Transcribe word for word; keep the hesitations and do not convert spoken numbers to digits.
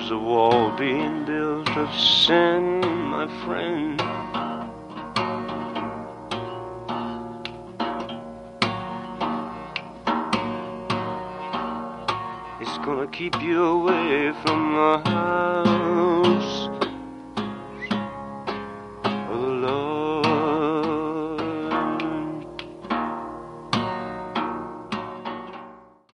There's a wall being built of sin, my friend. It's gonna keep you away from the house.